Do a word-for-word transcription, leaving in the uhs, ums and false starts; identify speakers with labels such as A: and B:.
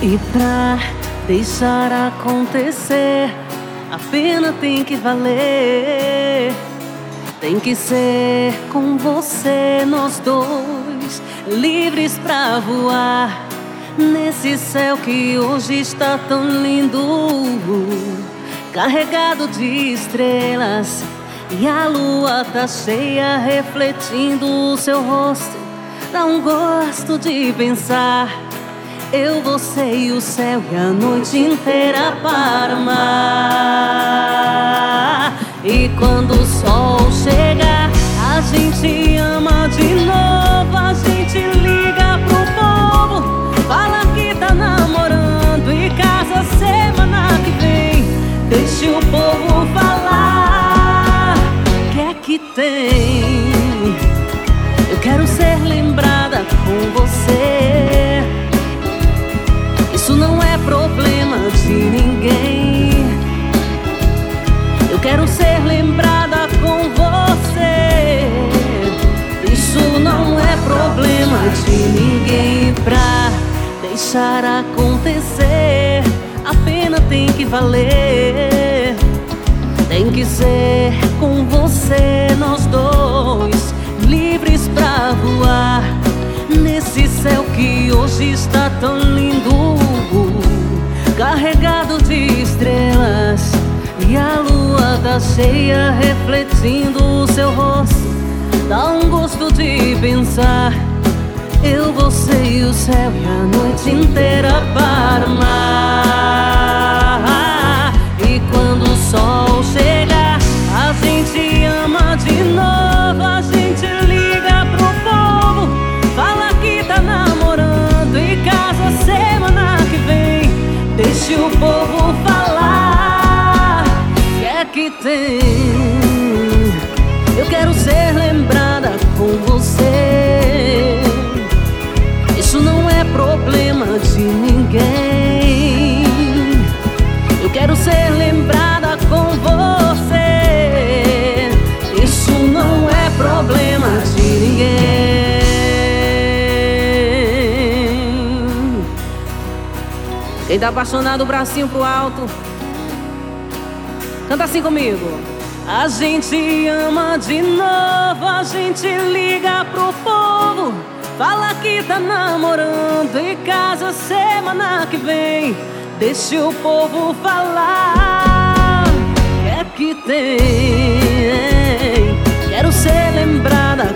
A: E pra deixar acontecer, a pena tem que valer. Tem que ser com você, nós dois, livres pra voar nesse céu que hoje está tão lindo, carregado de estrelas. E a lua tá cheia, refletindo o seu rosto. Dá um gosto de pensar, eu, você e o céu, e a noite inteira para amar. E quando o sol chega, a gente ama de novo. A gente liga pro povo, fala que tá namorando e casa semana que vem. Deixe o povo falar, que é que tem? Eu quero ser lembrada com você. Isso não é problema de ninguém. Eu quero ser lembrada com você. Isso não é problema de ninguém. Pra deixar acontecer, a pena tem que valer. Tem que ser com você, nós dois, livres pra voar nesse céu que hoje está tão lindo, carregado de estrelas. E a lua tá cheia, refletindo o seu rosto. Dá um gosto de pensar, eu, você e o céu, e a noite inteira para amar. E quando o sol chega, a gente ama de novo. A gente liga pro povo, fala que tá namorando e casa semana que vem. Deixe o povo falar, que é que tem? Eu quero ser lembrada com você. Isso não é problema de ninguém. Eu quero ser lembrada com você. Isso não é problema de ninguém. Quem tá apaixonado, o bracinho pro alto. Canta assim comigo. A gente ama de novo. A gente liga pro povo, fala que tá namorando e casa semana que vem. Deixe o povo falar, que é que tem? Quero ser lembrada